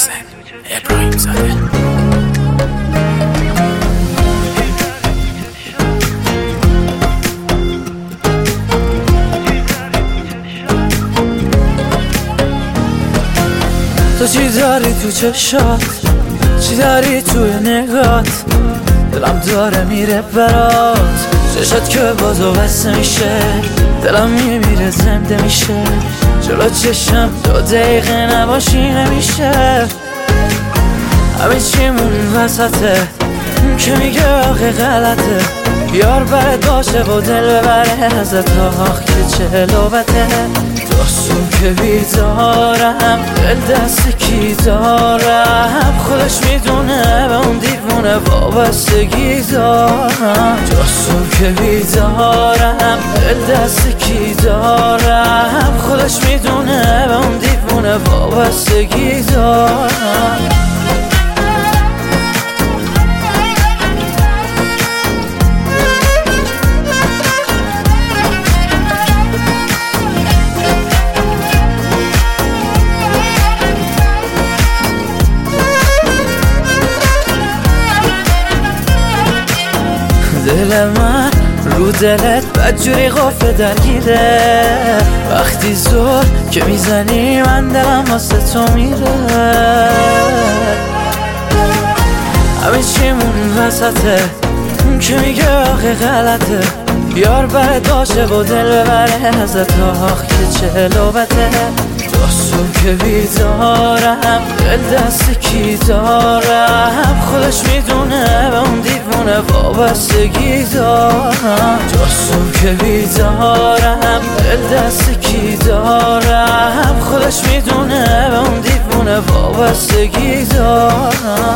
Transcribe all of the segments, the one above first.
محسن ابراهیم زاده. تو چی داری تو چشات، چی داری توی نگات، دلم داره میره برات، چشات که بازو بسته میشه، دلم میمیره زنده میشه، جلو چشم 2 دقیقه نباشی نمیشه. همه چیمون وسطه که میگه آخه غلطه، یار برد باشه و دل ببره ازت، آخ که چه لوبته. دستون که بیدارم، دل دست کی دارم، خودش میدونه به اون دیوونه وابستگی دارم. دستون که بیدارم، دل دست کی دارم، خودش میدونه به اون دیوونه وابستگی دارم. دل من رو دلت بدجوری قفل درگیره، وقتی زور که میزنی من دلم واسه تو میره. همه چیمون وسطه که میگه آخه غلطه، یار برد باشه و دل ببره ازت، آخ که چه لوبته. دستون که بیدارم، دل دست کی دارم، خودش میدونه به اون دیوونه وابستگی دارم. دستون که بیدارم، دل دست کی دارم، خودش میدونه به اون دیوونه وابستگی دارم.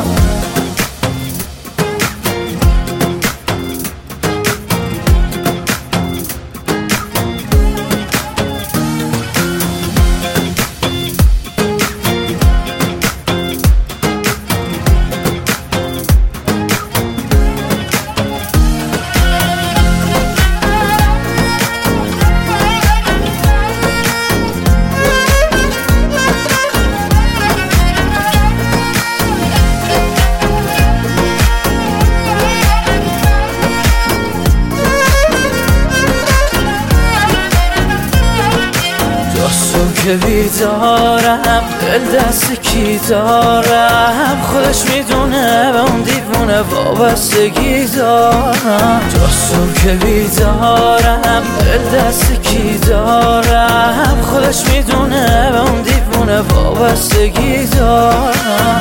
دستون که بیدارم، دل دست کی دارم، خودش میدونه به اون دیوونه وابستگی دارم. دستون که بیدارم، دل دست کی دارم، خودش میدونه به اون دیوونه وابستگی دارم.